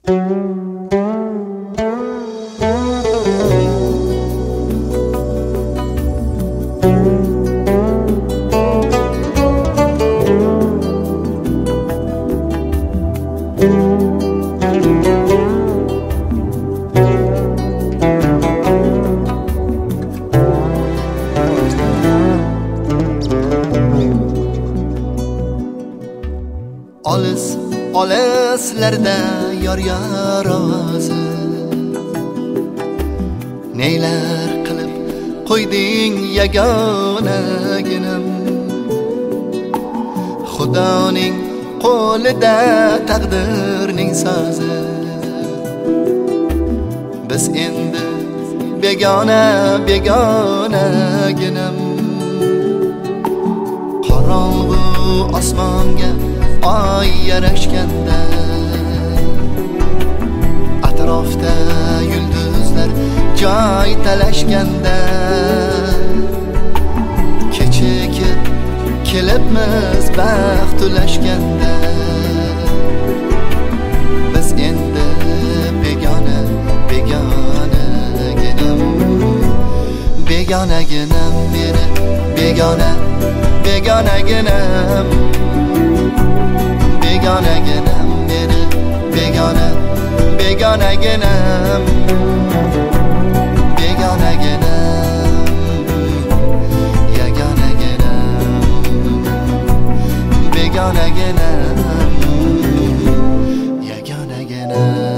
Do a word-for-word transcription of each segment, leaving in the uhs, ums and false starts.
Olis olislarda yor yor ovozi, neylar qilib qo'yding yagonaginim. Xudoning qo'lida taqdirning so'zi, biz endi begona begonaginim. Qorong'u osmonga oy yarashganda, atrofda yulduzlar joy talashganda, kechikib kelibmiz baxt ulashganda, biz endi begona begonaginim. Begonaginim meni, begona begonaginim. Begonaginim meni, begona begonaginim. Begonaginim, yagonaginim. Begonaginim, yagonaginim.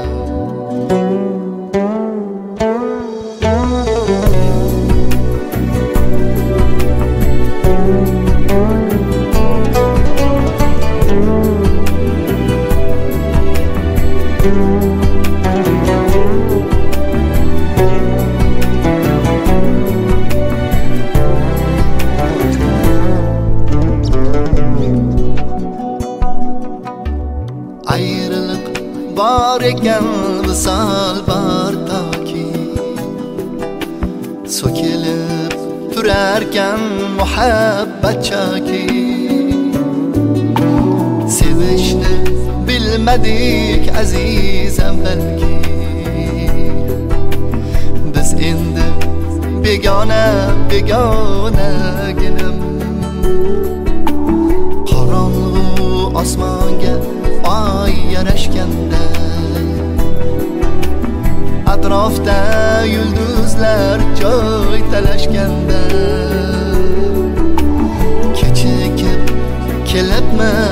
Ayrılık var ekan, visol bor toki, so'kilib turarkan muhabbat choki. Sevishni bilmadik azizam balki, biz endi begona begonaginim. Qorong'u osmonga oy yarashganda, atrofda yulduzlar joy talashganda, kechikib kelibmiz